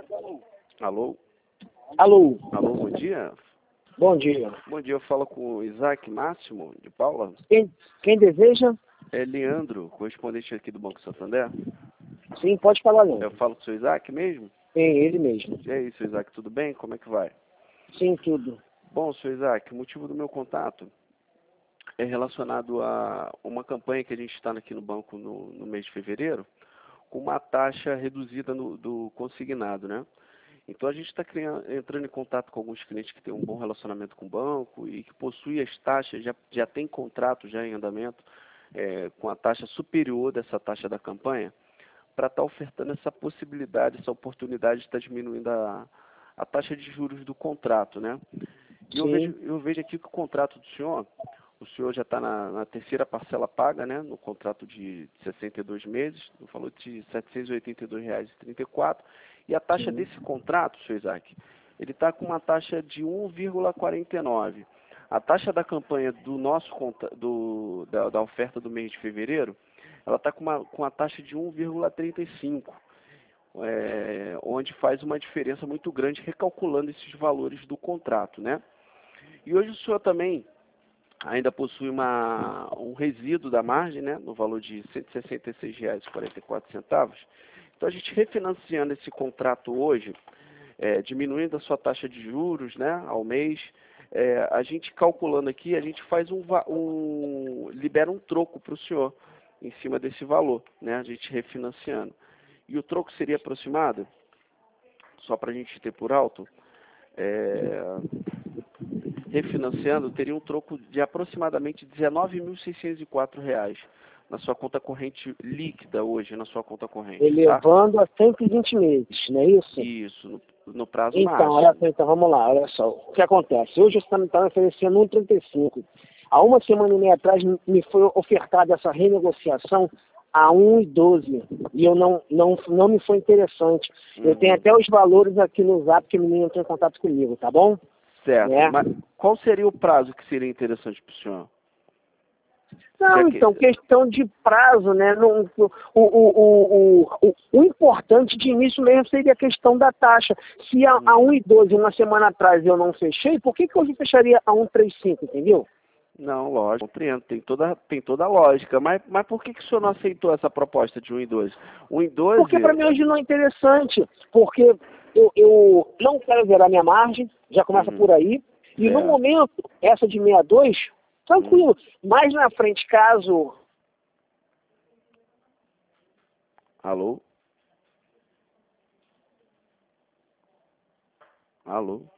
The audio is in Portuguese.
Alô? Alô, Alô, bom dia. bom dia. Bom dia, eu falo com o Isaac Máximo, de Paula. Quem deseja? É Leandro, correspondente aqui do Banco Santander. Sim, pode falar, não. Eu falo com o seu Isaac mesmo? É ele mesmo. E aí, seu Isaac, tudo bem? Como é que vai? Sim, tudo. Bom, seu Isaac, o motivo do meu contato é relacionado a uma campanha que a gente está aqui no banco no mês de fevereiro, com uma taxa reduzida do consignado, né? Então a gente está entrando em contato com alguns clientes que têm um bom relacionamento com o banco e que possuem as taxas, já tem contrato já em andamento com a taxa superior dessa taxa da campanha, para estar ofertando essa possibilidade, essa oportunidade de estar diminuindo a taxa de juros do contrato, né? E Sim. eu vejo aqui que o senhor já está na terceira parcela paga, né, no contrato de 62 meses, no valor de R$ 782,34, e a taxa Sim. desse contrato, senhor Isaac, ele está com uma taxa de 1,49. A taxa da campanha do nosso da oferta do mês de fevereiro, ela está com uma taxa de 1,35, onde faz uma diferença muito grande recalculando esses valores do contrato, né? E hoje o senhor também ainda possui um resíduo da margem, né, no valor de R$ 166,44. Então, a gente refinanciando esse contrato hoje, diminuindo a sua taxa de juros, né, ao mês, a gente calculando aqui, a gente faz libera um troco para o senhor em cima desse valor, né, a gente refinanciando. E o troco seria aproximado, só para a gente ter por alto, refinanciando, teria um troco de aproximadamente R$ 19.604 na sua conta corrente líquida hoje, na sua conta corrente, tá? Elevando a 120 meses, não é isso? Isso, no prazo Então, máximo. então, vamos lá, olha só. O que acontece? Hoje você está me oferecendo 1,35. Há uma semana e meia atrás me foi ofertada essa renegociação a 1,12 e eu não me foi interessante. Eu tenho até os valores aqui no Zap que o menino entrou em contato comigo, tá bom? Certo, É. mas qual seria o prazo que seria interessante para o senhor? Não, então, questão de prazo, né? O importante de início mesmo seria a questão da taxa. Se a 1,12 uma semana atrás eu não fechei, por que hoje eu fecharia a 1,35, entendeu? Não, lógico, compreendo, tem toda a lógica, mas por que o senhor não aceitou essa proposta de 1,12? 1,12... Porque para mim hoje não é interessante, porque eu não quero zerar minha margem, já começa por aí, e no momento, essa de 62, tranquilo, mais na frente, caso... Alô? Alô?